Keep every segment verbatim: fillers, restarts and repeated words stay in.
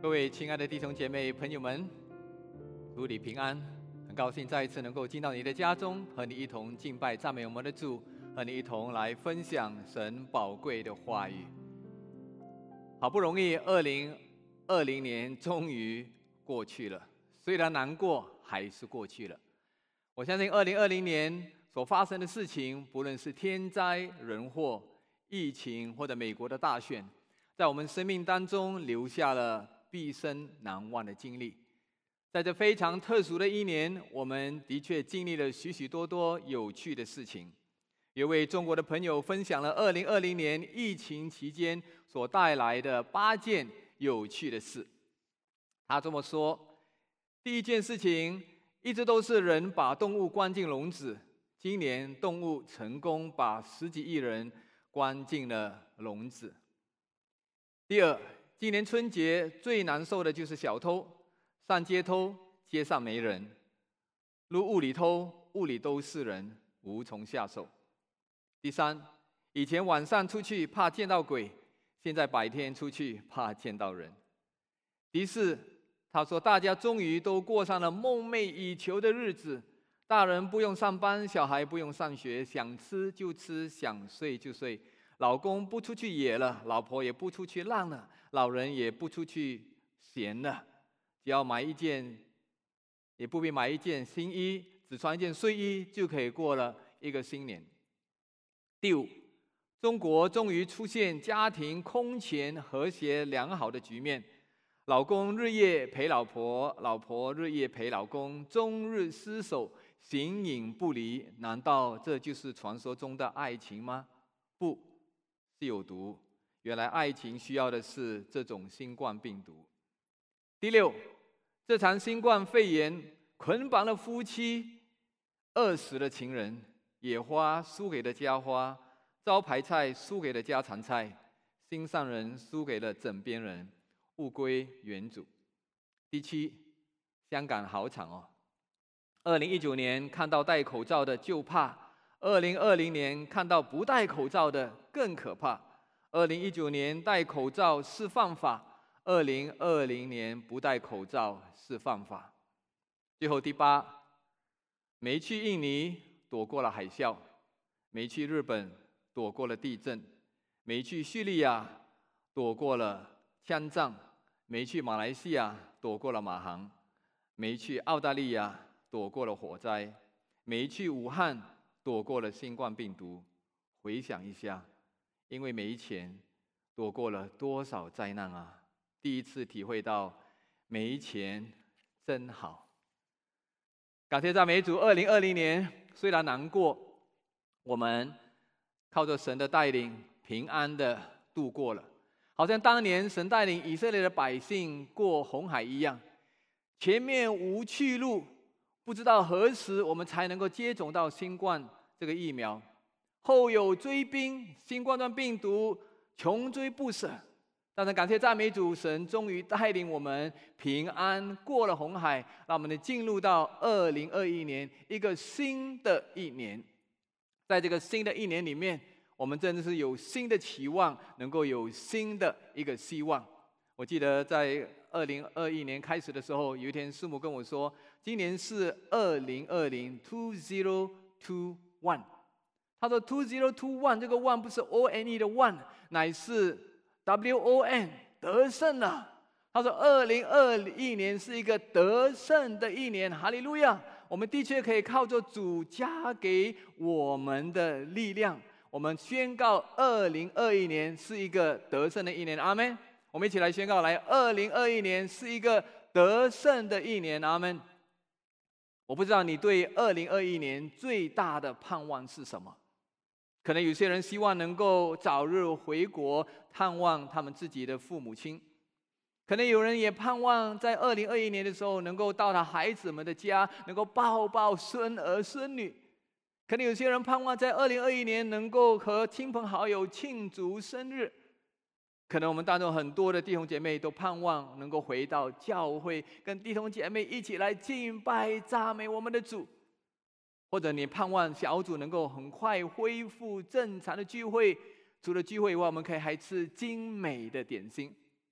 各位亲爱的弟兄姐妹朋友们，主你平安，很高兴再一次能够进到你的家中，和你一同敬拜赞美我们的主，和你一同来分享神宝贵的话语。好不容易二零二零年终于过去了，虽然难过，还是过去了。我相信二零二零年所发生的事情，不论是天灾人祸、疫情或者美国的大选，在我们生命当中留下了毕生难忘的经历。在这非常特殊的一年，我们的确经历了许许多多有趣的事情。有位中国的朋友分享了二零二零年疫情期间所带来的八件有趣的事。他这么说：第一件事情，一直都是人把动物关进笼子，今年动物成功把十几亿人关进了笼子。第二，今年春节最难受的就是小偷，上街偷，街上没人；入屋里偷，屋里都是人，无从下手。第三，以前晚上出去怕见到鬼，现在白天出去怕见到人。第四，他说大家终于都过上了梦寐以求的日子，大人不用上班，小孩不用上学，想吃就吃，想睡就睡。老公不出去野了，老婆也不出去浪了，老人也不出去闲了，只要买一件，也不必买一件新衣，只穿一件睡衣就可以过了一个新年。第五，中国终于出现家庭空前和谐良好的局面，老公日夜陪老婆，老婆日夜陪老公，终日厮守，形影不离。难道这就是传说中的爱情吗？不，是有毒。原来爱情需要的是这种新冠病毒。第六，这场新冠肺炎捆绑了夫妻，饿死了情人，野花输给了家花，招牌菜输给了家常菜，心上人输给了枕边人，物归原主。第七，香港好惨哦！二零一九年看到戴口罩的就怕，二零二零年看到不戴口罩的更可怕。二零一九年戴口罩是犯法，二零二零年不戴口罩是犯法。最后第八，没去印尼躲过了海啸，没去日本躲过了地震，没去叙利亚躲过了枪战，没去马来西亚躲过了马航，没去澳大利亚躲过了火灾，没去武汉躲过了新冠病毒。回想一下，因为没钱躲过了多少灾难啊！第一次体会到没钱真好。感谢赞美主，二零二零年虽然难过，我们靠着神的带领平安的度过了，好像当年神带领以色列的百姓过红海一样，前面无去路，不知道何时我们才能够接种到新冠这个疫苗，后有追兵，新冠状病毒穷追不舍。但是感谢赞美主，神终于带领我们平安过了红海，让我们进入到二零二一年，一个新的一年。在这个新的一年里面，我们真的是有新的期望，能够有新的一个希望。我记得在二零二一年开始的时候，有一天师母跟我说，今年是二零二零 two zero two one。他说 two zero two one 这个 one 不是 O N E 的 one， 乃是 W O N 得胜了。他说二零二一年是一个得胜的一年，哈利路亚！我们的确可以靠着主加给我们的力量，我们宣告二零二一年是一个得胜的一年，阿们！我们一起来宣告，来，二零二一年是一个得胜的一年，阿们！我不知道你对二零二一年最大的盼望是什么？可能有些人希望能够早日回国探望他们自己的父母亲，可能有人也盼望在二零二一年的时候能够到他孩子们的家，能够抱抱孙儿孙女。可能有些人盼望在二零二一年能够和亲朋好友庆祝生日。可能我们当中很多的弟兄姐妹都盼望能够回到教会，跟弟兄姐妹一起来敬拜赞美我们的主。或者你盼望小组能够很快恢复正常的聚会，除了聚会以外，我们可以还吃精美的点心。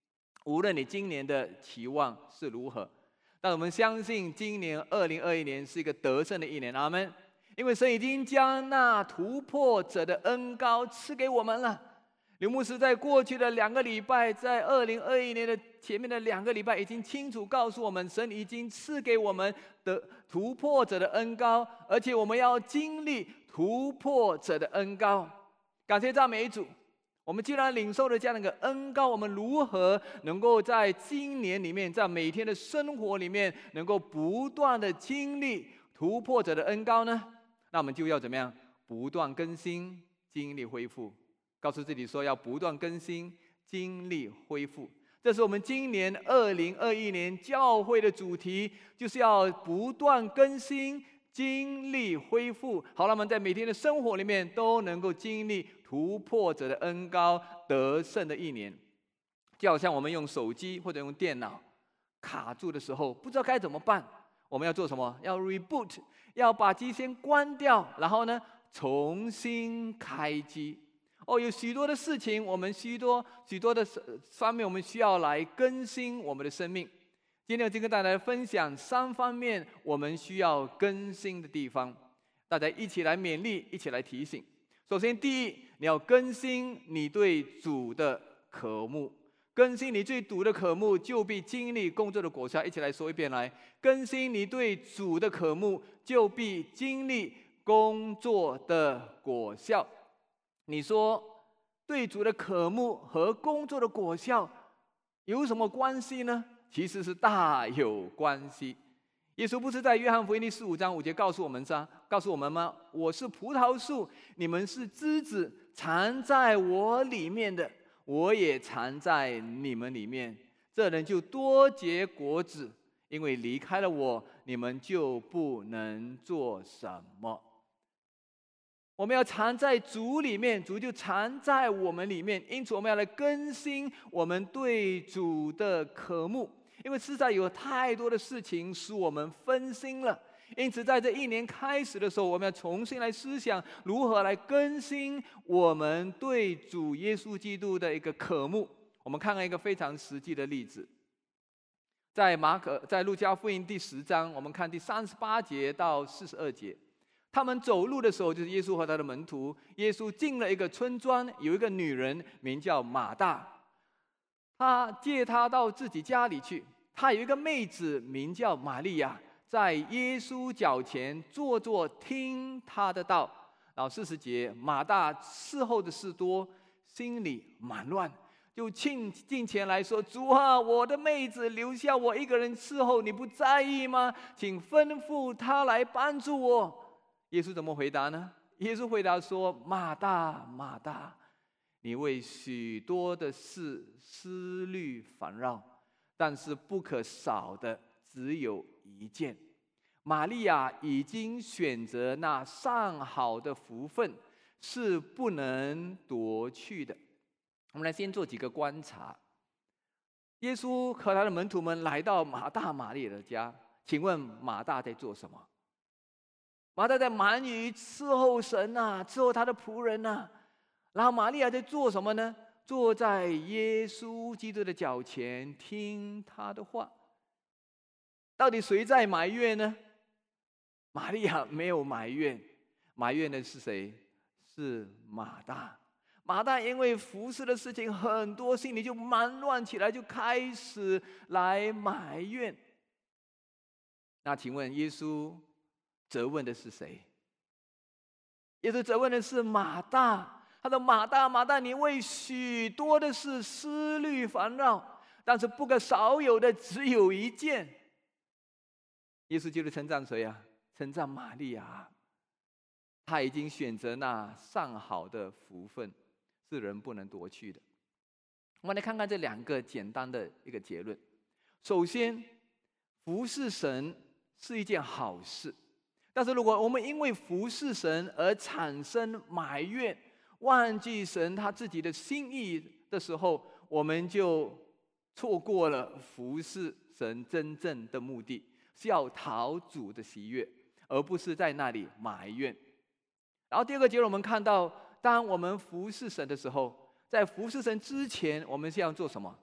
无论你今年的期望是如何，但我们相信今年二零二一年是一个得胜的一年，阿们。因为神已经将那突破者的恩膏赐给我们了。刘牧师在过去的两个礼拜，在二零二一年的前面的两个礼拜，已经清楚告诉我们，神已经赐给我们的突破者的恩膏，而且我们要经历突破者的恩膏。感谢赞美主！我们既然领受了这样的一个恩膏，我们如何能够在今年里面，在每天的生活里面，能够不断的经历突破者的恩膏呢？那我们就要怎么样？不断更新，经历恢复。告诉自己说，要不断更新，经历恢复。这是我们今年二零二一年教会的主题，就是要不断更新，经历恢复。好，让我们在每天的生活里面都能够经历突破者的恩膏，得胜的一年。就好像我们用手机或者用电脑卡住的时候，不知道该怎么办，我们要做什么？要 reboot， 要把机先关掉，然后呢，重新开机。哦，有许多的事情，我们许多许多的方面，我们需要来更新我们的生命。今天我就跟大家分享三方面我们需要更新的地方，大家一起来勉励，一起来提醒。首先，第一，你要更新你对主的渴慕。更新你对主的渴慕，就必经历工作的果效。一起来说一遍来，更新你对主的渴慕，就必经历工作的果效。你说对主的渴慕和工作的果效有什么关系呢？其实是大有关系。耶稣不是在约翰福音第十五章五节告诉我们啥？告诉我们吗？我是葡萄树，你们是枝子，藏在我里面的，我也藏在你们里面。这人就多结果子，因为离开了我，你们就不能做什么。我们要藏在主里面，主就藏在我们里面。因此，我们要来更新我们对主的渴慕。因为实在有太多的事情使我们分心了，因此在这一年开始的时候，我们要重新来思想如何来更新我们对主耶稣基督的一个渴慕。我们看看一个非常实际的例子，在马可在路加福音第十章，我们看第三十八节到四十二节。他们走路的时候，就是耶稣和他的门徒。耶稣进了一个村庄，有一个女人名叫马大，他接他到自己家里去。他有一个妹子名叫玛利亚，在耶稣脚前坐坐听他的道。然后四十节，马大伺候的事多，心里满乱，就进进前来说：“主啊，我的妹子留下我一个人伺候，你不在意吗？请吩咐他来帮助我。”耶稣怎么回答呢？耶稣回答说：“马大，马大，你为许多的事思虑烦扰，但是不可少的只有一件。玛利亚已经选择那上好的福分，是不能夺去的。”我们来先做几个观察。耶稣和他的门徒们来到马大玛利亚的家，请问马大在做什么？马大在忙于伺候神啊，伺候他的仆人啊。然后玛利亚在做什么呢？坐在耶稣基督的脚前听他的话。到底谁在埋怨呢？玛利亚没有埋怨，埋怨的是谁？是马大。马大因为服侍的事情很多，心里就忙乱起来，就开始来埋怨。那请问耶稣责问的是谁？耶稣责问的是马大。他说：“马大，马大，你为许多的事思虑烦扰，但是不可少有的只有一件。”耶稣就是称赞谁啊？称赞玛利亚。他已经选择那上好的福分，是人不能夺去的。我们来看看这两个简单的一个结论。首先，服侍神是一件好事。但是如果我们因为服侍神而产生埋怨，忘记神他自己的心意的时候，我们就错过了服侍神真正的目的，是要讨主的喜悦，而不是在那里埋怨。然后第二个结论，我们看到，当我们服侍神的时候，在服侍神之前，我们是要做什么？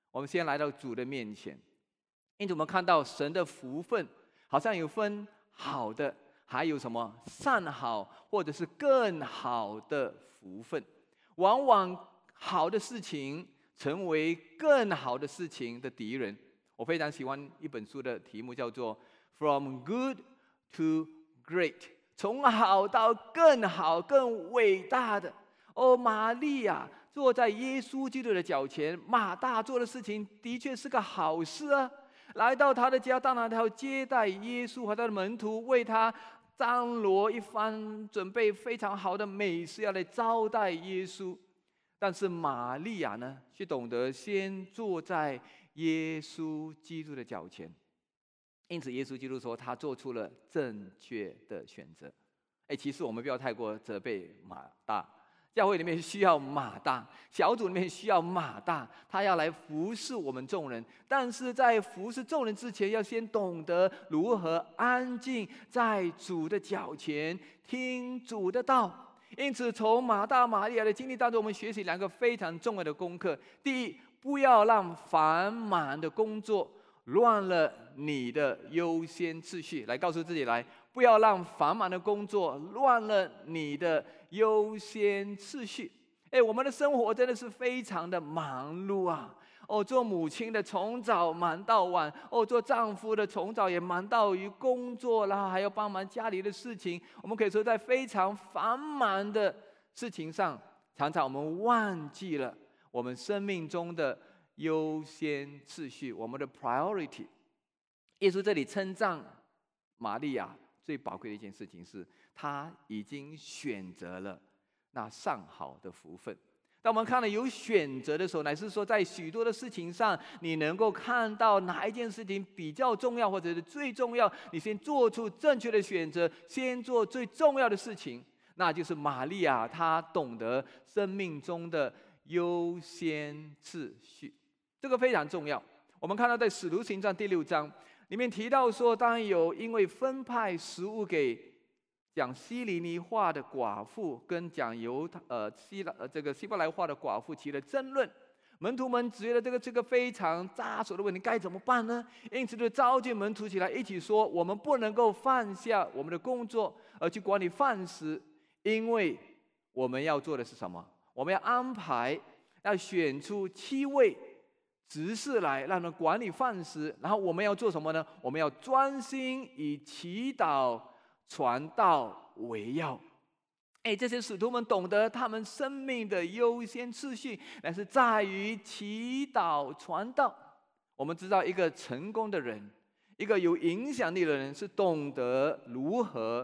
我们先来到主的面前。因此我们看到神的福分好像有分好的，还有什么善好，或者是更好的福分。往往好的事情成为更好的事情的敌人。我非常喜欢一本书的题目叫做 From Good to Great， 从好到更好更伟大的。哦，玛利亚坐在耶稣基督的脚前，马大做的事情的确是个好事啊。来到他的家，当然他要接待耶稣和他的门徒，为他张罗一番，准备非常好的美食要来招待耶稣。但是玛利亚呢，却懂得先坐在耶稣基督的脚前。因此耶稣基督说他做出了正确的选择。哎，其实我们不要太过责备马大，教会里面需要马大，小组里面需要马大，他要来服侍我们众人。但是在服侍众人之前，要先懂得如何安静在主的脚前听主的道。因此从马大玛利亚的经历当中，我们学习两个非常重要的功课。第一，不要让繁忙的工作乱了你的优先次序。来告诉自己，来，不要让繁忙的工作乱了你的优先次序。哎，我们的生活真的是非常的忙碌啊！哦，做母亲的从早忙到晚，哦，做丈夫的从早也忙到于工作，然后还要帮忙家里的事情。我们可以说，在非常繁忙的事情上，常常我们忘记了我们生命中的优先次序，我们的 priority。耶稣这里称赞玛利亚最宝贵的一件事情是，她已经选择了那上好的福分。当我们看到有选择的时候，乃是说在许多的事情上，你能够看到哪一件事情比较重要，或者是最重要，你先做出正确的选择，先做最重要的事情。那就是玛利亚，她懂得生命中的优先次序，这个非常重要。我们看到在使徒行传第六章里面提到说，当然有因为分派食物给讲希利尼话的寡妇跟讲犹呃希呃这个希伯来话的寡妇起了争论，门徒们觉得这个这个非常扎手的问题该怎么办呢？因此就召集门徒起来一起说，我们不能够放下我们的工作而去管理饭食，因为我们要做的是什么？我们要安排，要选出七位执事来让人管理饭食，然后我们要做什么呢？我们要专心以祈祷传道为要。哎，这些使徒们懂得他们生命的优先次序，乃是在于祈祷传道。我们知道，一个成功的人，一个有影响力的人，是懂得如何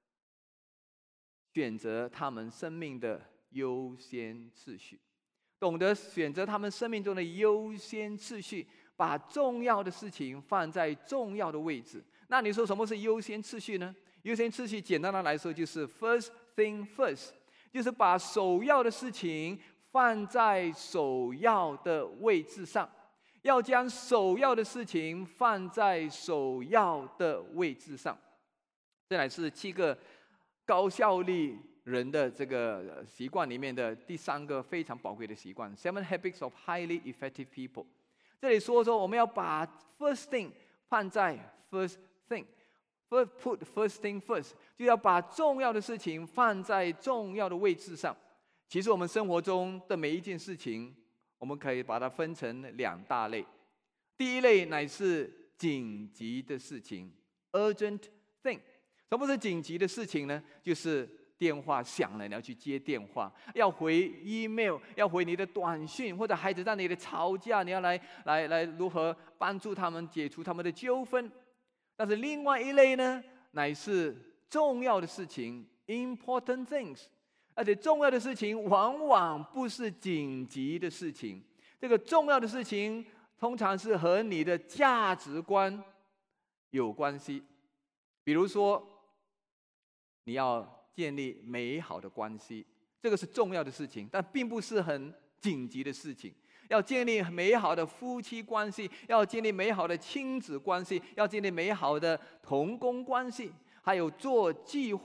选择他们生命的优先次序，懂得选择他们生命中的优先次序，把重要的事情放在重要的位置。那你说什么是优先次序呢？优先次序简单的来说就是 first thing first， 就是把首要的事情放在首要的位置上，要将首要的事情放在首要的位置上。这乃是七个高效率人的这个习惯里面的第三个非常宝贵的习惯 ，Seven Habits of Highly Effective People。这里说说我们要把 first thing 放在 first thing。First put first thing first， 就要把重要的事情放在重要的位置上。其实我们生活中的每一件事情，我们可以把它分成两大类。第一类乃是紧急的事情 ，urgent thing。什么是紧急的事情呢？就是电话响了，你要去接电话；要回 email， 要回你的短讯，或者孩子在你的吵架，你要来来来如何帮助他们解除他们的纠纷。但是另外一类呢，乃是重要的事情 ，important things， 而且重要的事情往往不是紧急的事情。这个重要的事情通常是和你的价值观有关系。比如说，你要建立美好的关系，这个是重要的事情，但并不是很紧急的事情。要建立美好的夫妻关系，要建立美好的亲子关系，要建立美好的同工关系，还有做计划，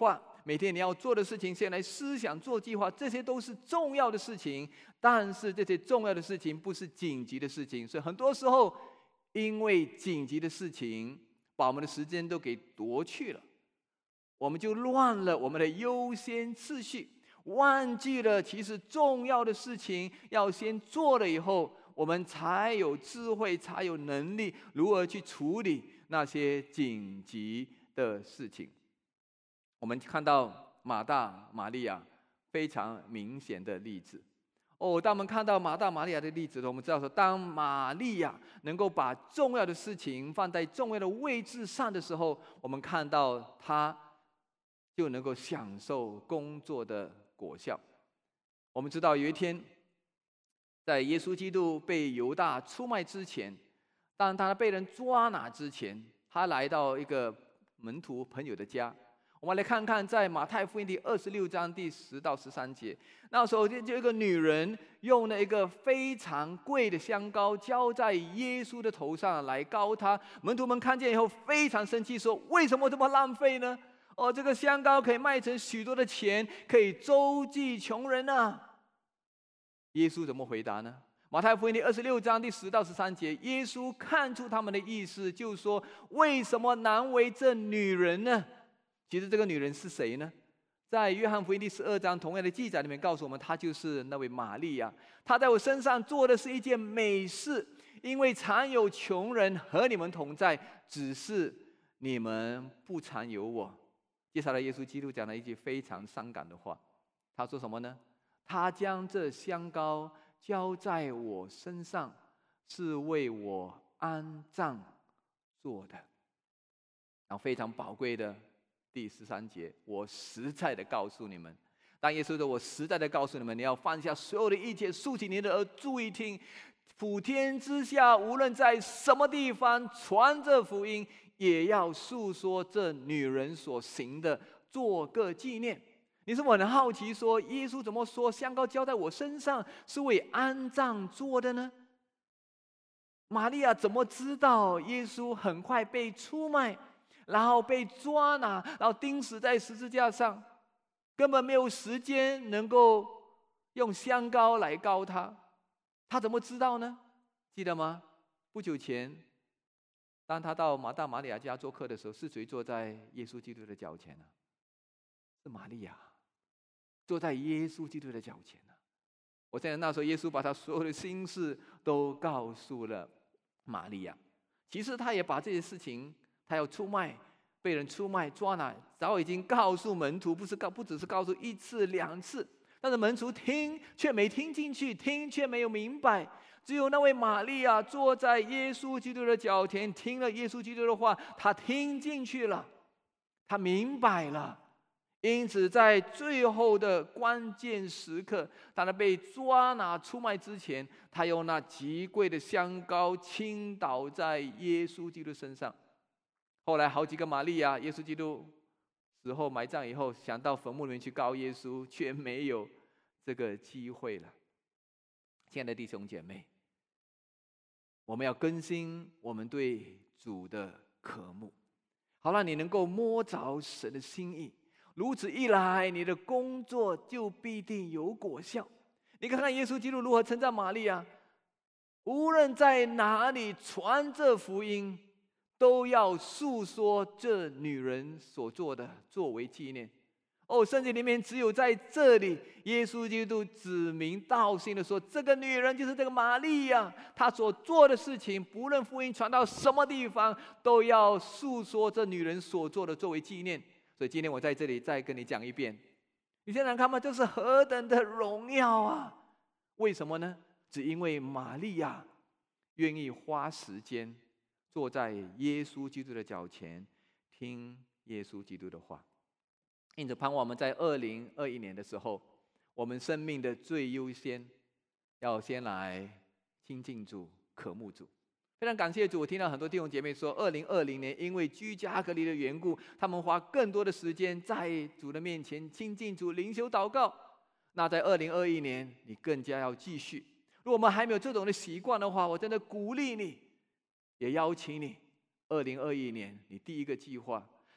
每天你要做的事情，先来思想做计划，这些都是重要的事情。但是这些重要的事情不是紧急的事情，所以很多时候因为紧急的事情把我们的时间都给夺去了，我们就乱了我们的优先次序，忘记了其实重要的事情要先做了以后，我们才有智慧，才有能力如何去处理那些紧急的事情。我们看到马大、玛利亚非常明显的例子。哦，当我们看到马大、玛利亚的例子，我们知道说，当玛利亚能够把重要的事情放在重要的位置上的时候，我们看到她就能够享受工作的果效。我们知道有一天，在耶稣基督被犹大出卖之前，当他被人抓拿之前，他来到一个门徒朋友的家。我们来看看，在马太福音第二十六章第十到十三节，那时候就有一个女人用了一个非常贵的香膏浇在耶稣的头上来膏他。门徒们看见以后非常生气，说：“为什么这么浪费呢？哦，这个香膏可以卖成许多的钱，可以周济穷人啊！”耶稣怎么回答呢？马太福音第二十六章第十到十三节，耶稣看出他们的意思，就说：“为什么难为这女人呢？”其实这个女人是谁呢？在约翰福音第十二章同样的记载里面告诉我们，她就是那位玛利亚。她在我身上做的是一件美事，因为常有穷人和你们同在，只是你们不常有我。接下来耶稣基督讲了一句非常伤感的话，他说什么呢？他将这香膏浇在我身上，是为我安葬做的。然后非常宝贵的第十三节，我实在的告诉你们，当耶稣说：“我实在的告诉你们，你要放下所有的一切，竖起你的耳，注意听。普天之下，无论在什么地方传这福音，也要述说这女人所行的，做个纪念。”你是否很好奇说，耶稣怎么说香膏浇在我身上是为安葬做的呢？玛利亚怎么知道耶稣很快被出卖，然后被抓拿，然后钉死在十字架上，根本没有时间能够用香膏来膏他？他怎么知道呢？记得吗？不久前，当他到马大、玛利亚家做客的时候，是谁坐在耶稣基督的脚前呢？是玛利亚，坐在耶稣基督的脚前呢。我相信那时候耶稣把他所有的心事都告诉了玛利亚。其实他也把这些事情，他要出卖、被人出卖、抓拿，早已经告诉门徒，不是告，不只是告诉一次两次。但是门徒听却没听进去，听却没有明白。只有那位玛利亚坐在耶稣基督的脚前，听了耶稣基督的话，他听进去了，他明白了。因此在最后的关键时刻，当他被抓拿出卖之前，他用那极贵的香膏倾倒在耶稣基督身上。后来好几个玛利亚，耶稣基督死后埋葬以后，想到坟墓里面去告耶稣，却没有这个机会了。亲爱的弟兄姐妹，我们要更新我们对主的渴慕，好让你能够摸着神的心意。如此一来，你的工作就必定有果效。你看看耶稣基督如何称赞玛利亚，无论在哪里传这福音，都要述说这女人所做的，作为纪念。哦，圣经里面只有在这里，耶稣基督指名道姓的说，这个女人就是这个玛利亚，她所做的事情，不论福音传到什么地方，都要述说这女人所做的，作为纪念。所以今天我在这里再跟你讲一遍，你想想看嘛，这是何等的荣耀啊！为什么呢？只因为玛利亚愿意花时间坐在耶稣基督的脚前，听耶稣基督的话。因此盼望我们在二零二一年的时候，我们生命的最优先要先来亲近主、渴慕主。非常感谢主，我听到很多弟兄姐妹说，二零二零年因为居家隔离的缘故，他们花更多的时间在主的面前亲近主、灵修祷告。那在二零二一年，你更加要继续。如果我们还没有这种的习惯的话，我真的鼓励你，也邀请你，二零二一年你第一个计划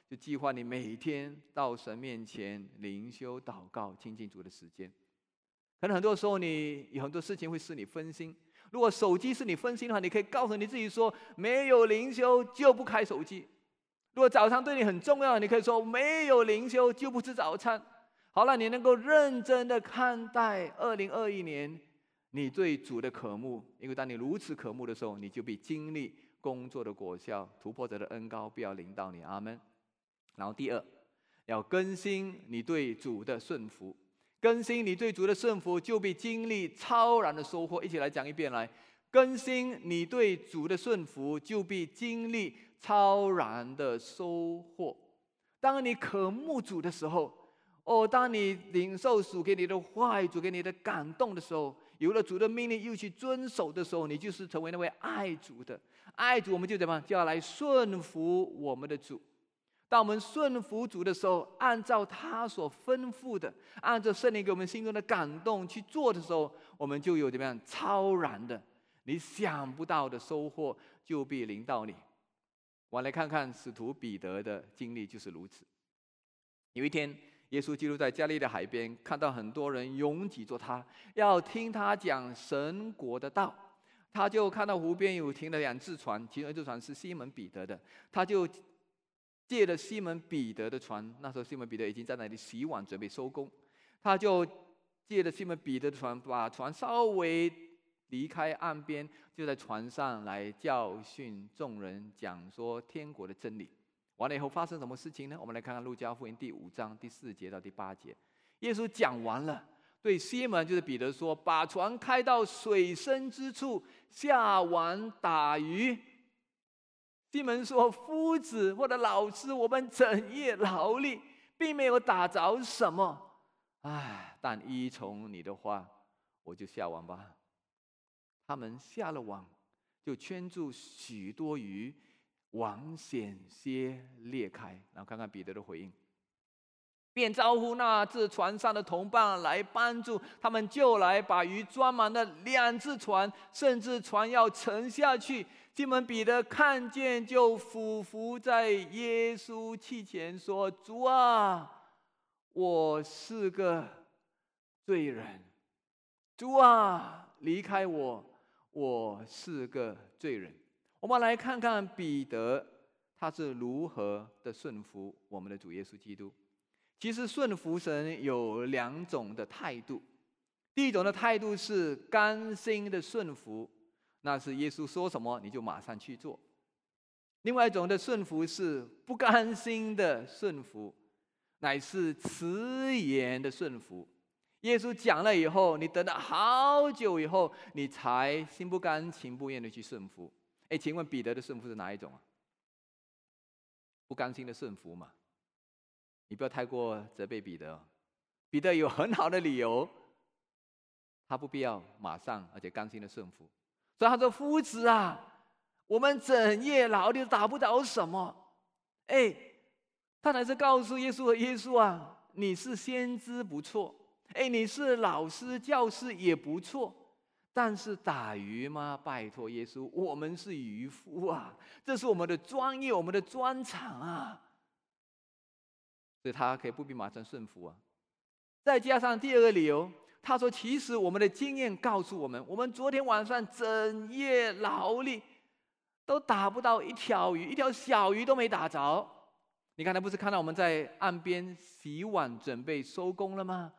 就计划你每天到神面前灵修祷告亲近主的时间。可能很多时候你有很多事情会使你分心，如果手机是你分心的话，你可以告诉你自己说，没有灵修就不开手机。如果早餐对你很重要，你可以说没有灵修就不吃早餐。好了，你能够认真的看待二零二一年你对主的渴慕，因为当你如此渴慕的时候，你就必经历工作的果效，突破者的恩膏必要临到你。阿们。然后第二，要更新你对主的顺服，更新你对主的顺服，就必经历超然的收获。一起来讲一遍来，更新你对主的顺服，就必经历超然的收获。当你渴慕主的时候，哦，当你领受主给你的话语、主给你的感动的时候，有了主的命令又去遵守的时候，你就是成为那位爱主的。爱主，我们就怎么样？就要来顺服我们的主。当我们顺服主的时候，按照他所吩咐的，按照圣灵给我们心中的感动去做的时候，我们就有怎么样超然的、你想不到的收获，就必临到你。我来看看使徒彼得的经历就是如此。有一天，耶稣基督在加利利的海边，看到很多人拥挤着他，要听他讲神国的道。他就看到湖边有停了两只船，其中一只船是西门彼得的，他就借了西门彼得的船。那时候西门彼得已经在那里洗碗准备收工，他就借了西门彼得的船，把船稍微离开岸边，就在船上来教训众人，讲说天国的真理。完了以后发生什么事情呢？我们来看看路加福音第五章第四节到第八节。耶稣讲完了，对西门就是彼得说，把船开到水深之处，下网打鱼。西门说，夫子或者老师，我们整夜劳力，并没有打着什么，唉，但依从你的话，我就下网吧。他们下了网，就圈住许多鱼，网险些裂开。然后看看彼得的回应，便招呼那只船上的同伴来帮助他们救来，把鱼装满了两只船，甚至船要沉下去。西门彼得看见，就俯伏在耶稣膝前说，主啊，我是个罪人，主啊，离开我，我是个罪人。我们来看看彼得他是如何的顺服我们的主耶稣基督。其实顺服神有两种的态度，第一种的态度是甘心的顺服，那是耶稣说什么你就马上去做。另外一种的顺服是不甘心的顺服，乃是迟延的顺服。耶稣讲了以后，你等了好久以后，你才心不甘情不愿的去顺服。哎，请问彼得的顺服是哪一种啊？不甘心的顺服嘛。你不要太过责备彼得，彼得有很好的理由，他不必要马上而且甘心的顺服。所以他说，夫子啊，我们整夜劳力打不着什么。哎，他乃是告诉耶稣和耶稣啊，你是先知不错，哎，你是老师教师也不错，但是打鱼吗？拜托耶稣，我们是渔夫啊，这是我们的专业，我们的专长啊。所以他可以不必马上顺服啊。再加上第二个理由，他说其实我们的经验告诉我们，我们昨天晚上整夜劳力都打不到一条鱼，一条小鱼都没打着。你刚才不是看到我们在岸边洗碗准备收工了吗？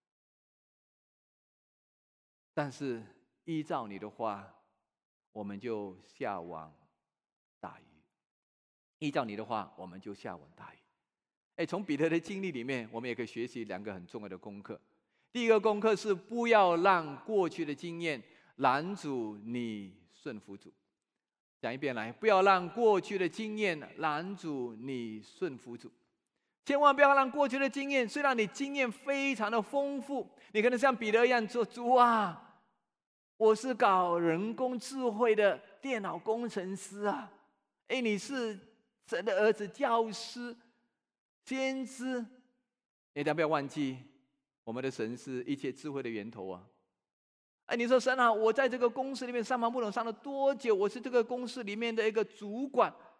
但是依照你的话，我们就下网打鱼。依照你的话，我们就下网打鱼。哎，从彼得的经历里面，我们也可以学习两个很重要的功课。第一个功课是不要让过去的经验拦阻你顺服主。讲一遍来，不要让过去的经验拦阻你顺服主。千万不要让过去的经验，虽然你经验非常的丰富，你可能像彼得一样说，主啊，我是搞人工智慧的电脑工程师啊，哎，你是神的儿子，教师先知，哎，但不要忘记，我们的神是一切智慧的源头啊！哎，你说神啊，我在这个公司里面上班不懂上了多久？我是这个公司里面的一个主管，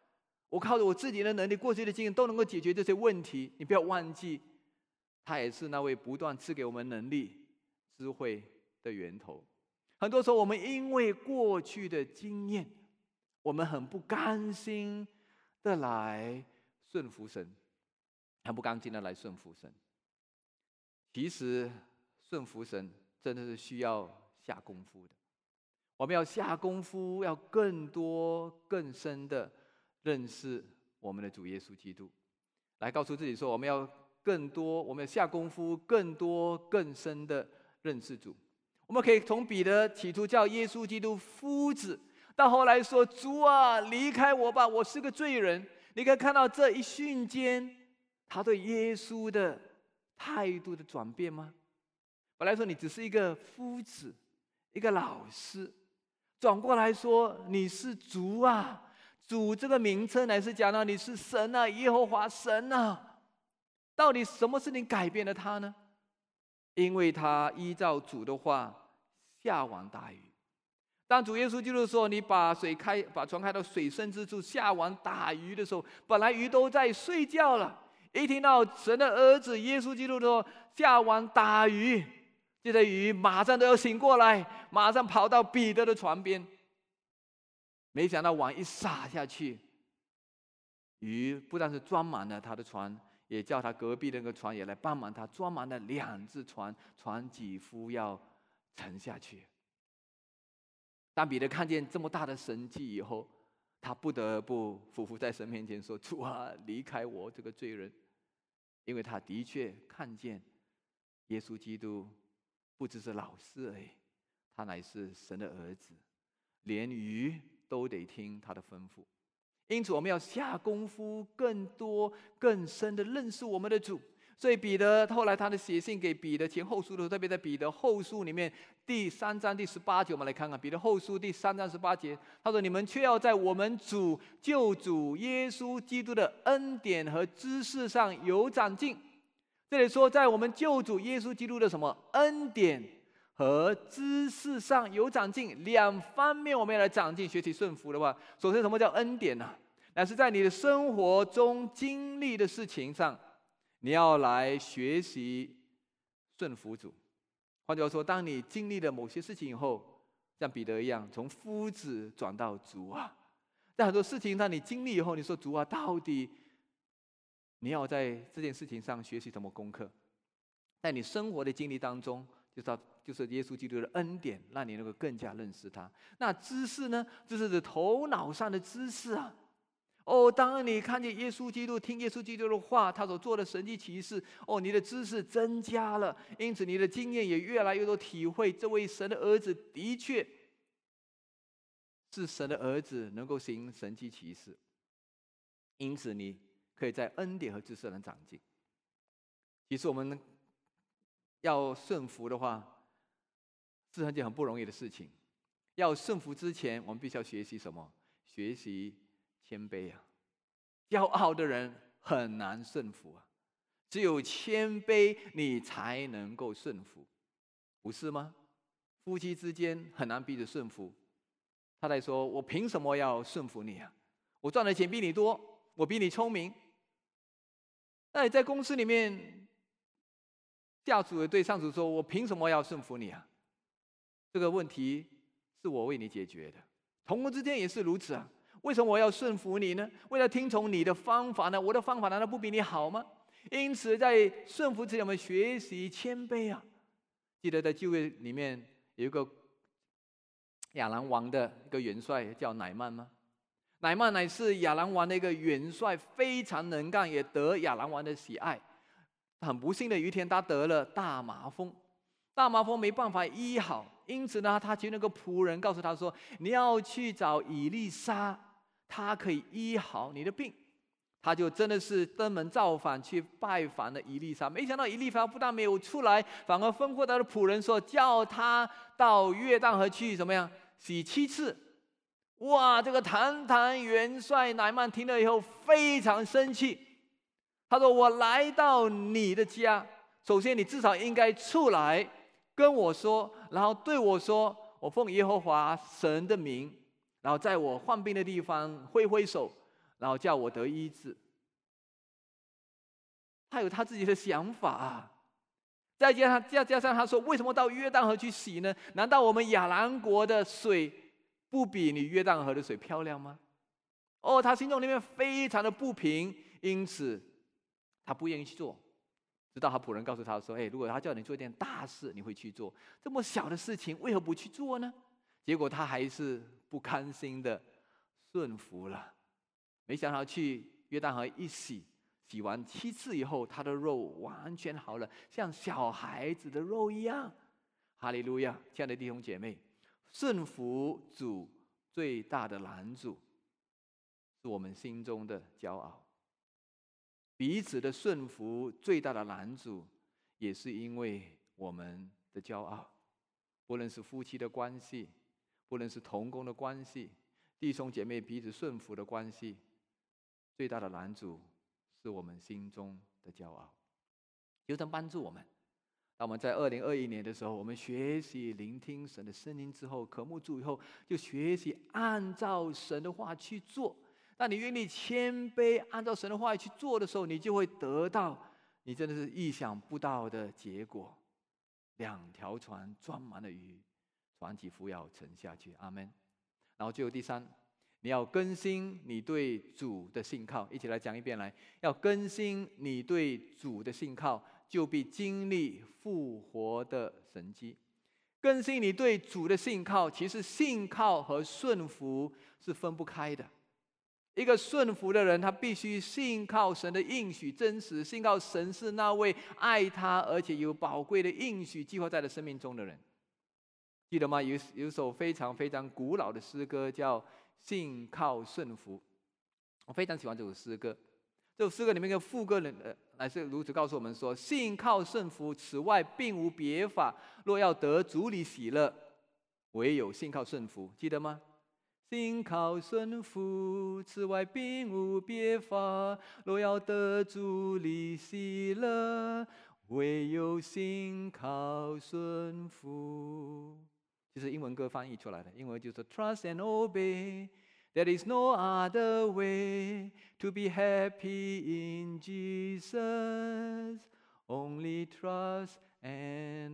我靠着我自己的能力、过去的经验都能够解决这些问题。你不要忘记，他也是那位不断赐给我们能力、智慧的源头。很多时候，我们因为过去的经验，我们很不甘心的来顺服神，很不甘心的来顺服神。其实顺服神真的是需要下功夫的。我们要下功夫，要更多更深的认识我们的主耶稣基督，来告诉自己说，我们要更多，我们要下功夫，更多更深的认识主。我们可以从彼得起初叫耶稣基督夫子，到后来说主啊，离开我吧，我是个罪人。你可以看到这一瞬间他对耶稣的态度的转变吗？本来说你只是一个夫子，一个老师，转过来说你是主啊，主这个名称乃是讲到你是神啊，耶和华神啊。到底什么事情改变了他呢？因为他依照主的话下网打鱼。当主耶稣基督说你把水开，把船开到水深之处下网打鱼的时候，本来鱼都在睡觉了，一听到神的儿子耶稣基督说下网打鱼，这些鱼马上都要醒过来，马上跑到彼得的船边。没想到网一撒下去，鱼不但是装满了他的船，也叫他隔壁那个船也来帮忙他，装满了两只船，船几乎要沉下去。当彼得看见这么大的神迹以后，他不得不俯伏在神面前说，主啊，离开我这个罪人。因为他的确看见耶稣基督不只是老师而已，他乃是神的儿子，连鱼都得听他的吩咐。因此我们要下功夫，更多更深的认识我们的主。所以彼得后来他的写信给彼得前后书的时候，特别在彼得后书里面第三章第十八节，我们来看看彼得后书第三章十八节，他说，你们却要在我们主救主耶稣基督的恩典和知识上有长进。这里说在我们救主耶稣基督的什么恩典和知识上有长进，两方面我们要来长进。学习顺服的话，首先什么叫恩典呢、啊？乃是在你的生活中经历的事情上，你要来学习顺服主。换句话说，当你经历了某些事情以后，像彼得一样，从夫子转到主啊，在很多事情当你经历以后，你说主啊，到底你要在这件事情上学习什么功课？在你生活的经历当中，就是就是耶稣基督的恩典，让你能够更加认识他。那知识呢？这是指头脑上的知识啊。哦，当你看见耶稣基督，听耶稣基督的话，他所做的神迹奇事，哦，你的知识增加了，因此你的经验也越来越多，体会这位神的儿子的确是神的儿子，能够行神迹奇事。因此你可以在恩典和知识上长进。其实我们要顺服的话，是一件很不容易的事情。要顺服之前，我们必须要学习什么？学习谦卑啊！骄傲的人很难顺服啊，只有谦卑，你才能够顺服，不是吗？夫妻之间很难彼此顺服。他在说：“我凭什么要顺服你啊？我赚的钱比你多，我比你聪明。”那你在公司里面，下属也对上属说：“我凭什么要顺服你啊？”这个问题是我为你解决的。同工之间也是如此啊。为什么我要顺服你呢？为了听从你的方法呢？我的方法难道不比你好吗？因此，在顺服之前，我们学习谦卑啊。记得在旧约里面有一个亚兰王的一个元帅叫乃曼吗？乃曼乃是亚兰王的一个元帅，非常能干，也得亚兰王的喜爱。很不幸的有一天，他得了大麻风，大麻风没办法医好，因此呢，他其实那个仆人告诉他说：“你要去找以利沙，他可以医好你的病。”他就真的是登门造访去拜访了以利沙。没想到以利沙不但没有出来，反而吩咐他的仆人说：“叫他到约旦河去怎么样洗七次。”哇！这个堂堂元帅乃曼听了以后非常生气，他说：“我来到你的家，首先你至少应该出来跟我说，然后对我说，我奉耶和华神的名，然后在我患病的地方挥挥手， 然后叫我得医治。他有他自己的想法啊。再加上再加上他说，为什么到约旦河去洗呢？难道我们亚兰国的水不比你约旦河的水漂亮吗？哦，他心中里面非常的不平，因此他不愿意去做。直到他仆人告诉他说：“哎，如果他叫你做一件大事，你会去做。这么小的事情，为何不去做呢？”结果他还是不甘心的顺服了。没想到去约旦河一洗，洗完七次以后，他的肉完全好了，像小孩子的肉一样。哈利路亚！亲爱的弟兄姐妹，顺服主最大的拦阻，是我们心中的骄傲。彼此的顺服最大的拦阻，也是因为我们的骄傲。不论是夫妻的关系，不论是同工的关系，弟兄姐妹彼此顺服的关系，最大的拦阻是我们心中的骄傲。求神帮助我们，当我们在二零二一年的时候，我们学习聆听神的声音之后，渴慕主以后，就学习按照神的话去做。当你愿意谦卑，按照神的话去做的时候，你就会得到你真的是意想不到的结果。两条船装满了鱼，船几乎要沉下去。阿们。然后最后第三，你要更新你对主的信靠。一起来讲一遍来，要更新你对主的信靠，就必经历复活的神迹。更新你对主的信靠，其实信靠和顺服是分不开的。一个顺服的人，他必须信靠神的应许真实，信靠神是那位爱他而且有宝贵的应许计划在他生命中的人。记得吗？有有首非常非常古老的诗歌叫《信靠顺服》，我非常喜欢这首诗歌。这首诗歌里面的副歌人呃乃是如此告诉我们说：信靠顺服，此外并无别法。若要得主你喜乐，唯有信靠顺服。记得吗？信靠顺服，此外并无别法。若要得主你喜乐，唯有信靠顺服。就是英文歌翻译出来的，英文就是 Trust and obey. There is no other way to be happy in Jesus. Only trust and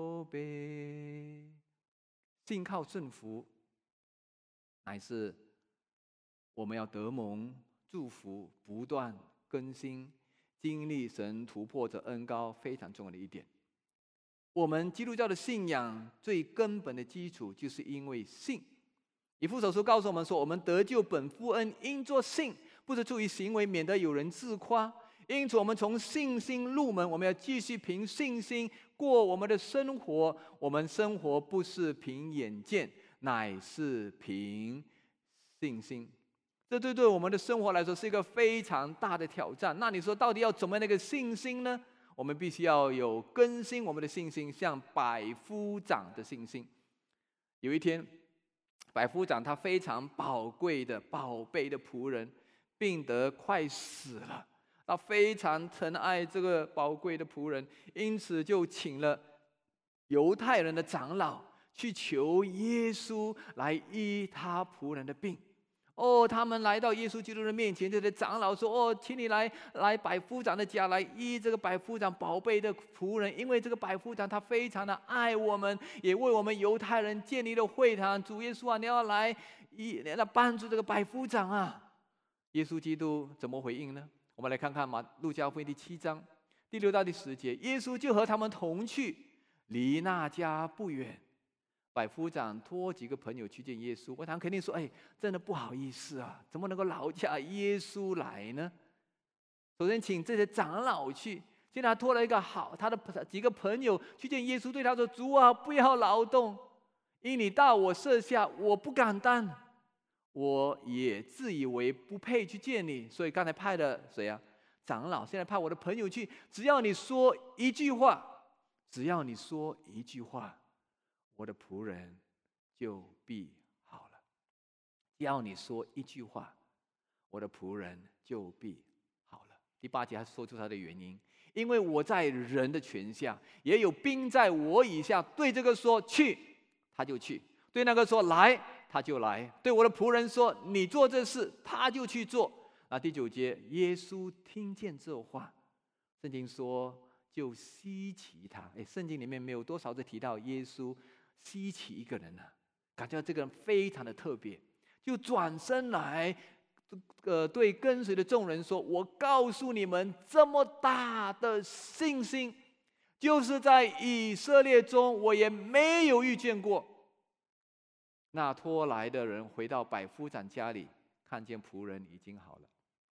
obey. 信靠顺服，乃是我们要得蒙祝福，不断更新，经历神突破者恩膏非常重要的一点。我们基督教的信仰最根本的基础，就是因为信。以弗所书告诉我们说，我们得救本乎恩，因作信，不是出于行为，免得有人自夸。因此我们从信心入门，我们要继续凭信心过我们的生活。我们生活不是凭眼见，乃是凭信心。这对对我们的生活来说是一个非常大的挑战。那你说到底要怎么样的一个信心呢？我们必须要有更新我们的信心，像百夫长的信心。有一天，百夫长他非常宝贵的宝贝的仆人病得快死了，他非常疼爱这个宝贵的仆人，因此就请了犹太人的长老去求耶稣来医他仆人的病。哦，他们来到耶稣基督的面前，这些长老说：“哦，请你来来百夫长的家来医这个百夫长宝贝的仆人，因为这个百夫长他非常的爱我们，也为我们犹太人建立了会堂。主耶稣啊，你要来医来帮助这个百夫长啊！”耶稣基督怎么回应呢？我们来看看马路加福音第七章第六到第十节，耶稣就和他们同去，离那家不远。百夫长托几个朋友去见耶稣，我想肯定说：“哎，真的不好意思啊，怎么能够劳驾耶稣来呢？”首先请这些长老去，现在他托了一个好他的几个朋友去见耶稣，对他说：“主啊，不要劳动，因你到我舍下，我不敢当，我也自以为不配去见你，所以刚才派了谁啊？长老。现在派我的朋友去，只要你说一句话，只要你说一句话，我的仆人就必好了。只要你说一句话，我的仆人就必好了。”第八节他说出他的原因：因为我在人的权下，也有兵在我以下。对这个说去，他就去；对那个说来，他就来；对我的仆人说你做这事，他就去做。 那第九节，耶稣听见这话，圣经说就稀奇他。哎，圣经里面没有多少次提到耶稣稀奇一个人啊，感觉这个人非常的特别，就转身来，呃，对跟随的众人说：“我告诉你们，这么大的信心，就是在以色列中我也没有遇见过。”那拖来的人回到百夫长家里，看见仆人已经好了。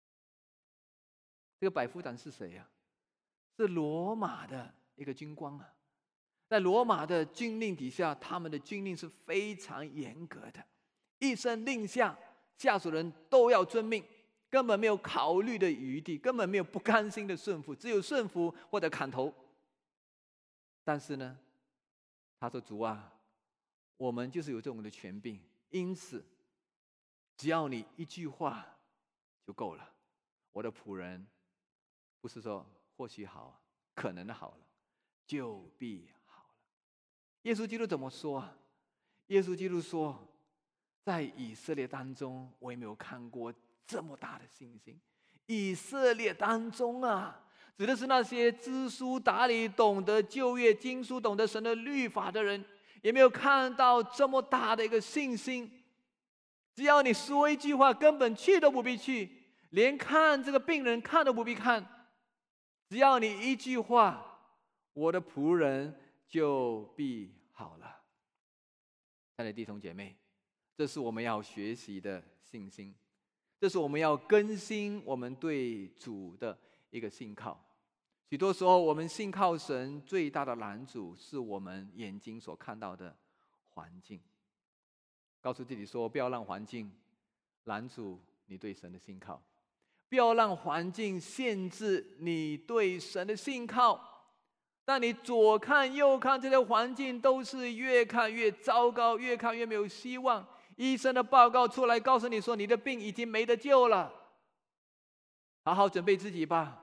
这个百夫长是谁呀、啊？是罗马的一个军官啊。在罗马的军令底下，他们的军令是非常严格的，一声令下，下属人都要遵命，根本没有考虑的余地，根本没有不甘心的顺服，只有顺服或者砍头。但是呢，他说：“主啊，我们就是有这种的权柄，因此只要你一句话就够了。我的仆人不是说或许好，可能好了，就必好了。”耶稣基督怎么说啊？耶稣基督说：“在以色列当中，我也没有看过这么大的信心。”以色列当中啊，指的是那些知书达理、懂得旧约经书、懂得神的律法的人，也没有看到这么大的一个信心。只要你说一句话，根本去都不必去，连看这个病人看都不必看，只要你一句话，我的仆人就必好了。亲爱的弟兄姐妹，这是我们要学习的信心，这是我们要更新我们对主的一个信靠。许多时候，我们信靠神最大的拦阻，是我们眼睛所看到的环境。告诉自己说，不要让环境拦阻你对神的信靠，不要让环境限制你对神的信靠。但你左看右看，这些环境都是越看越糟糕，越看越没有希望。医生的报告出来告诉你说，你的病已经没得救了，好好准备自己吧。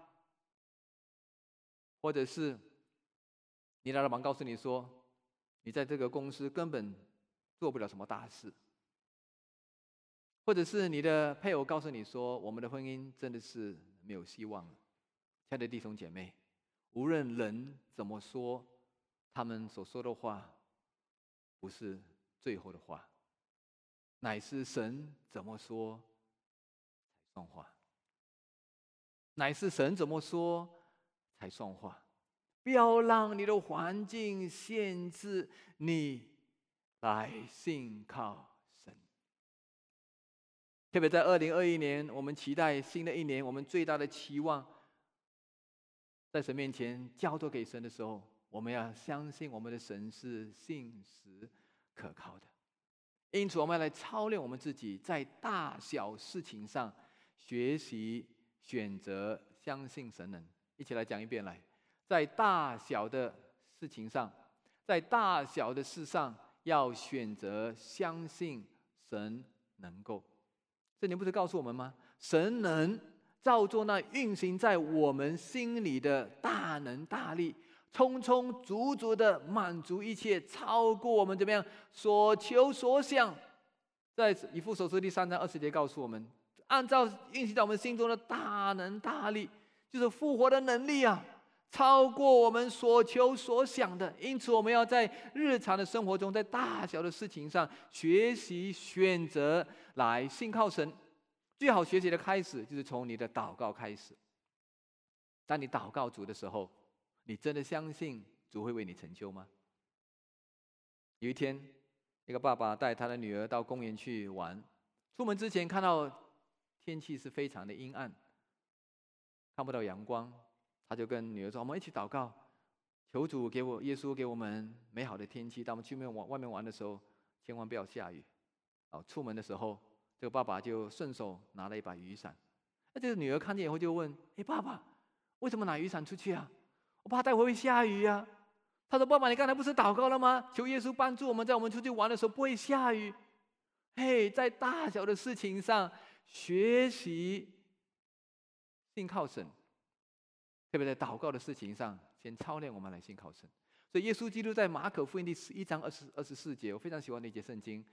或者是你的老板告诉你说，你在这个公司根本做不了什么大事。或者是你的配偶告诉你说，我们的婚姻真的是没有希望了。亲爱的弟兄姐妹，无论人怎么说，他们所说的话不是最后的话，乃是神怎么说才算话，乃是神怎么说才算话。不要让你的环境限制你来信靠神。特别在二零二一年，我们期待新的一年，我们最大的期望，在神面前交托给神的时候，我们要相信我们的神是信实可靠的。因此，我们要来操练我们自己，在大小事情上学习选择相信神能。一起来讲一遍来。在大小的事情上，在大小的事上，要选择相信神能够。圣经不是告诉我们吗？神能照做那运行在我们心里的大能大力，充充足足的满足一切，超过我们怎么样所求所想。在以弗所书第三章二十节告诉我们，按照运行在我们心中的大能大力，就是复活的能力啊，超过我们所求所想的。因此，我们要在日常的生活中，在大小的事情上学习选择来信靠神。最好学习的开始就是从你的祷告开始。当你祷告主的时候，你真的相信主会为你成就吗？有一天，一个爸爸带他的女儿到公园去玩，出门之前看到天气是非常的阴暗，看不到阳光，他就跟女儿说：“我们一起祷告，求主给我耶稣给我们美好的天气。当我们去外面玩的时候，千万不要下雨。”哦，出门的时候，这个爸爸就顺手拿了一把雨伞。那这个女儿看见以后就问：“哎，爸爸，为什么拿雨伞出去啊？我怕待会会下雨啊。”他说：“爸爸，你刚才不是祷告了吗？求耶稣帮助我们，在我们出去玩的时候不会下雨。”嘿，在大小的事情上学习信靠神，特别在祷告的事情上，先操练我们来信靠神。所以耶稣基督在马可福音第十一章二十二十四节，我非常喜欢那节圣经。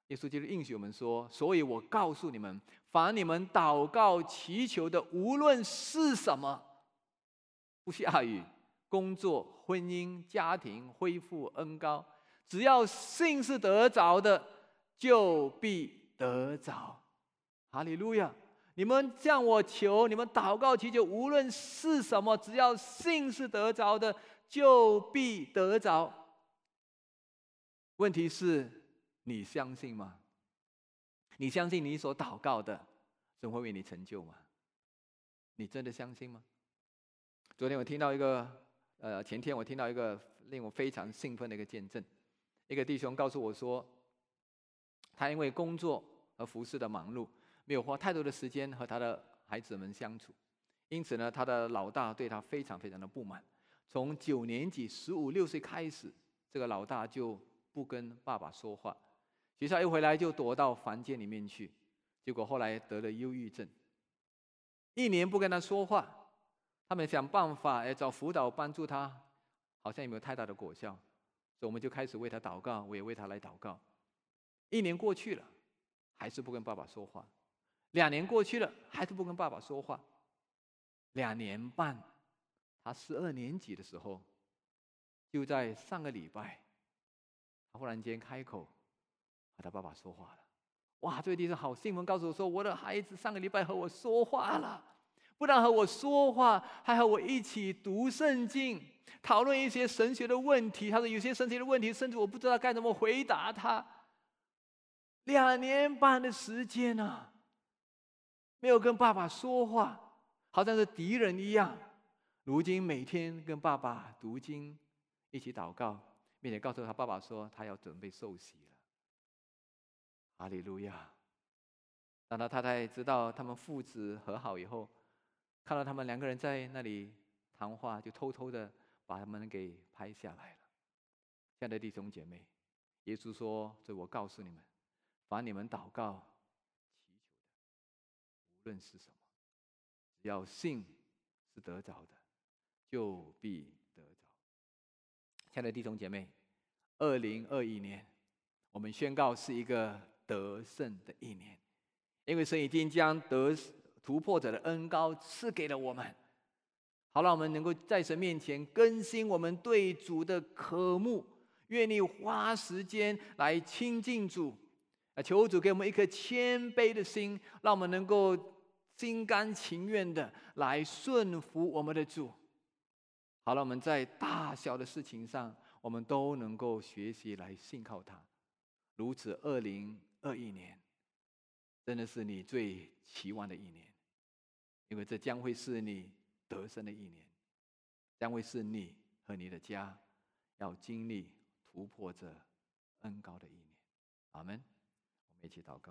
耶稣基督应许我们说：所以我告诉你们，凡你们祷告祈求的，无论是什么，不下雨、工作、婚姻、家庭、恢复、恩膏，只要信是得着的，就必得着。哈利路亚！你们向我求，你们祷告祈求，无论是什么，只要信是得着的，就必得着。问题是，你相信吗？你相信你所祷告的，神会为你成就吗？你真的相信吗？昨天我听到一个，呃，前天我听到一个令我非常兴奋的一个见证。一个弟兄告诉我说，他因为工作和服侍的忙碌，没有花太多的时间和他的孩子们相处，因此呢，他的老大对他非常非常的不满。从九年级十五六岁开始，这个老大就不跟爸爸说话，学校一回来就躲到房间里面去，结果后来得了忧郁症。一年不跟他说话，他们想办法来找辅导帮助他，好像也没有太大的果效，所以我们就开始为他祷告，我也为他来祷告。一年过去了，还是不跟爸爸说话。两年过去了，还是不跟爸爸说话。两年半，他十二年级的时候，就在上个礼拜，他忽然间开口和他爸爸说话了。哇，这位弟兄好兴奋，告诉我说，我的孩子上个礼拜和我说话了，不但和我说话，还和我一起读圣经，讨论一些神学的问题。他说有些神学的问题，甚至我不知道该怎么回答他。两年半的时间啊，没有跟爸爸说话，好像是敌人一样。如今每天跟爸爸读经，一起祷告，并且告诉他爸爸说他要准备受洗了。哈利路亚！当他太太知道他们父子和好以后，看到他们两个人在那里谈话，就偷偷的把他们给拍下来了。亲爱的弟兄姐妹，耶稣说：所以我告诉你们，凡你们祷告祈求的，无论是什么，只要信是得着的，就必得着。亲爱的弟兄姐妹，二零二一年我们宣告是一个得胜的一年，因为神已经将得突破者的恩膏赐给了我们，好让我们能够在神面前更新我们对主的渴慕，愿意花时间来亲近主，求主给我们一颗谦卑的心，让我们能够心甘情愿的来顺服我们的主。好了，我们在大小的事情上，我们都能够学习来信靠他。如此，二零二一年真的是你最期望的一年，因为这将会是你得胜的一年，将会是你和你的家要经历突破这恩膏的一年。阿们。我们一起祷告。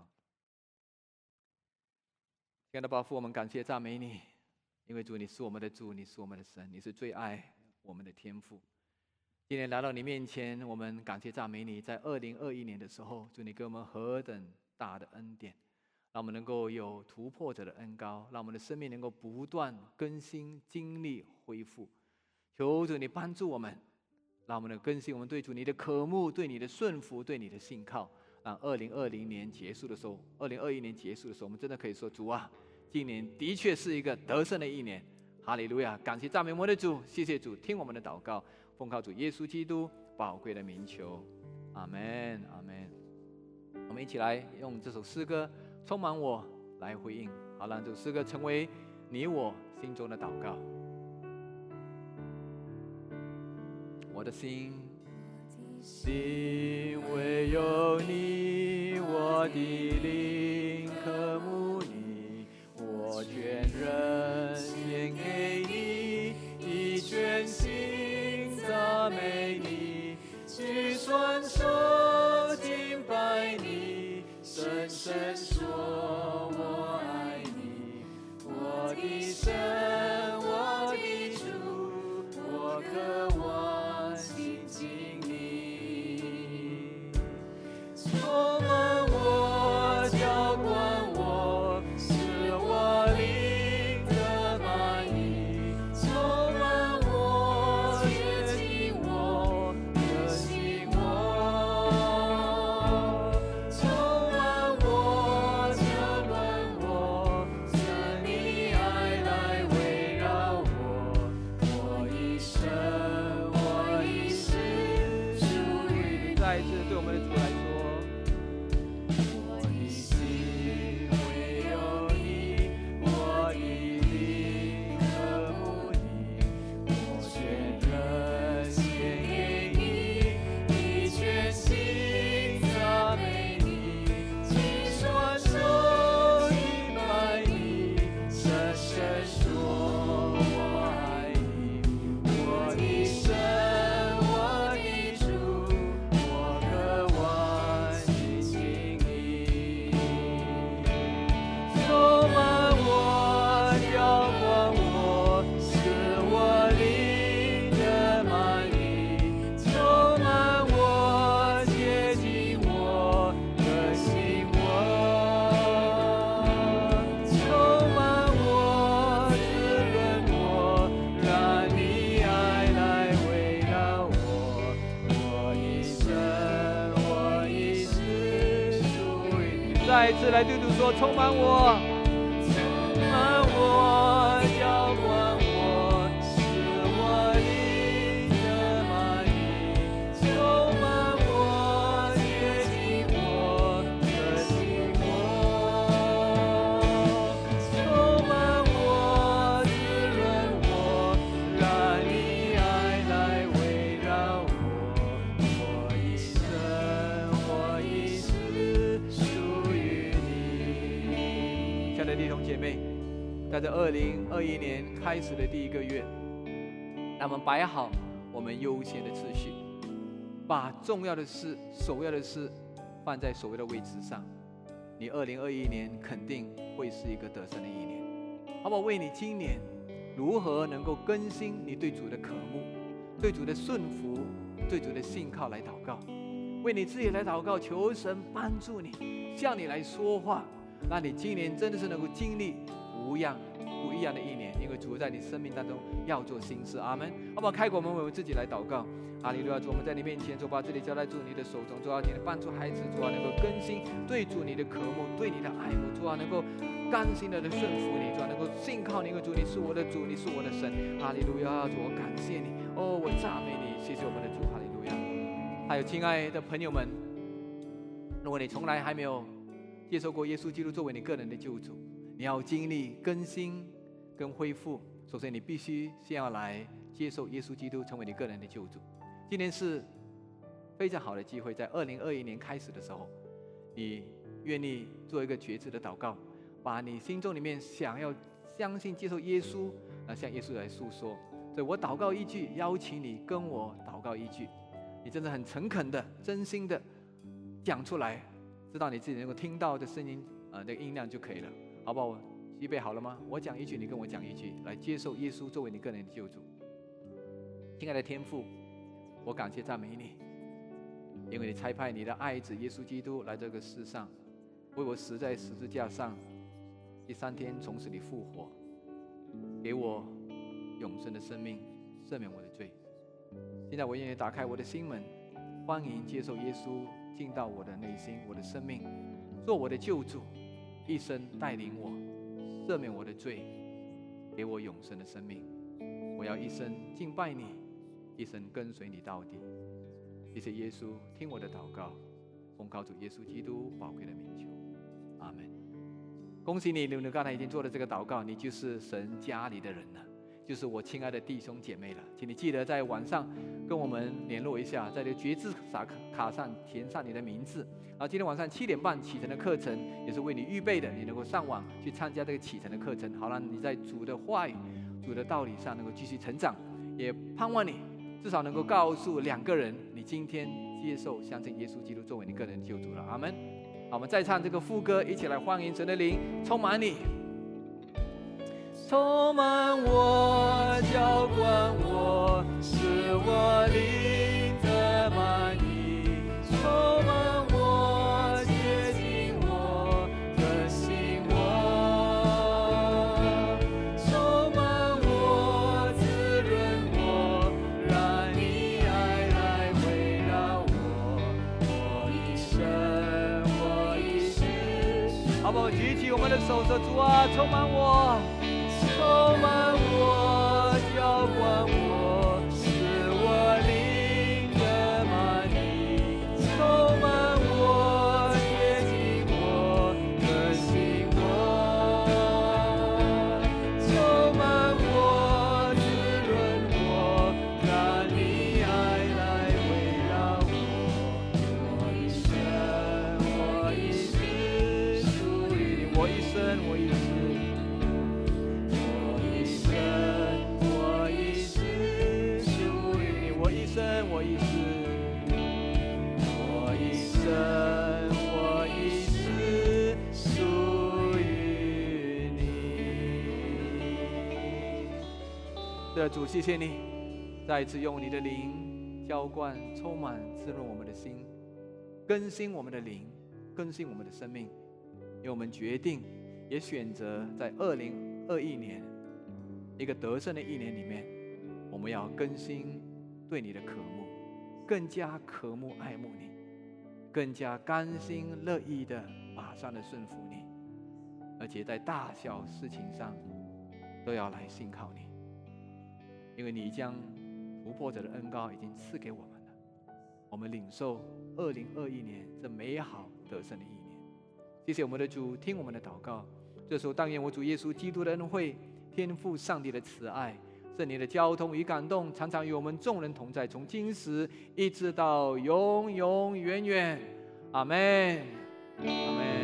亲爱的爸父，我们感谢赞美你，因为主你是我们的主，你是我们的神，你是最爱我们的天父。今天来到你面前，我们感谢赞美你，在二零二一年的时候，主你给我们何等大的恩典，让我们能够有突破者的恩膏，让我们的生命能够不断更新、经历恢复。求主你帮助我们，让我们能更新我们对主你的渴慕、对你的顺服、对你的信靠。让二零二零年结束的时候，二零二一年结束的时候，我们真的可以说，主啊，今年的确是一个得胜的一年。哈利路亚！感谢赞美我们的主，谢谢主，听我们的祷告，奉靠主耶稣基督宝贵的名求，阿们，阿们。我们一起来用这首诗歌充满我来回应，好让这首诗歌成为你我心中的祷告。我的心，因为有你，我的灵渴慕你，我全人献给你，以全心赞美你，举双手敬拜你，深深说我爱你，我的神，我的主，我渴望亲近你，充满我，浇灌我，使我灵得满溢，充满我，接近我，更新我， 次来对主说：充满我，充满我，浇灌我，使我灵的满溢，充满我，洁净我，更新我，充满我，滋润我，让你爱来围绕我，我一生，我一世属于你。亲爱的弟兄姐妹，在这二零二一年开始的第一个月，让我们摆好我们优先的次序，把重要的事、首要的事放在首要的位置上。你二零二一年肯定会是一个得胜的一年。好不好？为你今年如何能够更新你对主的渴慕、对主的顺服、对主的信靠来祷告，为你自己来祷告，求神帮助你，向你来说话，让你今年真的是能够经历不一样不一样的一年，因为主在你生命当中要做新事。阿门。好不好？开口我们为我们自己来祷告。哈利路亚！主，我们在你面前，主把这里交在主你的手中，主啊，你的帮助孩子，主啊，能够更新对主你的渴慕，对你的爱慕，主啊，能够甘心的顺服你，主啊，能够信靠你，因为主你是我的主，你是我的神。哈利路亚！主，我感谢你，哦，我赞美你，谢谢我们的主，哈利路亚！还有亲爱的朋友们，如果你从来还没有接受过耶稣基督作为你个人的救主，你要经历更新跟恢复，首先你必须先要来接受耶稣基督成为你个人的救主。今天是非常好的机会，在二零二一年开始的时候，你愿意做一个决志的祷告，把你心中里面想要相信接受耶稣，那向耶稣来诉说。所以我祷告一句，邀请你跟我祷告一句，你真的很诚恳的、真心的讲出来，知道你自己能够听到的声音，呃，那个音量就可以了，好不好？预备好了吗？我讲一句，你跟我讲一句，来接受耶稣作为你个人的救主。亲爱的天父，我感谢赞美你，因为你差派你的爱子耶稣基督来这个世上，为我死在十字架上，第三天从死里复活，给我永生的生命，赦免我的罪。现在我愿意打开我的心门，欢迎接受耶稣进到我的内心、我的生命，做我的救主，一生带领我，赦免我的罪，给我永生的生命。我要一生敬拜你，一生跟随你到底。谢谢耶稣，听我的祷告，奉靠主耶稣基督宝贵的名求，阿门。恭喜你，你刚才已经做了这个祷告，你就是神家里的人了，就是我亲爱的弟兄姐妹了。请你记得在晚上跟我们联络一下，在这个决志卡卡上填上你的名字。然后今天晚上七点半启程的课程也是为你预备的，你能够上网去参加这个启程的课程，好让你在主的话语、主的道理上能够继续成长。也盼望你至少能够告诉两个人，你今天接受相信耶稣基督作为你个人的救主了。阿门。好，我们再唱这个副歌，一起来欢迎神的灵充满你，充满我，浇灌我，使我灵的满溢，充满我，洁净我，更新我，充满我，滋润我，让你爱来围绕我，我一生，我一世。好不好？举起我们的手说：主啊，充满我，充满我，浇灌我，使我灵的满溢，充满我，洁净我，更新我，充满我，滋润我，让你爱来围绕我，我一生，我一世属于你，我一生，我一世。我一生，我一世，我一世属于你。是的，主，谢谢你，再一次用你的灵浇灌、充满、滋润我们的心，更新我们的灵，更新我们的生命。因为我们决定，也选择在二零二一年一个得胜的一年里面，我们要更新对你的渴慕，更加渴慕爱慕你，更加甘心乐意的马上的顺服你，而且在大小事情上都要来信靠你，因为你将突破者的恩膏已经赐给我们了。我们领受二零二一年这美好得胜的一年。谢谢我们的主，听我们的祷告。这时候，但愿我主耶稣基督的恩惠、天父上帝的慈爱、圣灵的交通与感动，常常与我们众人同在，从今时一直到永永远远。阿们，阿们。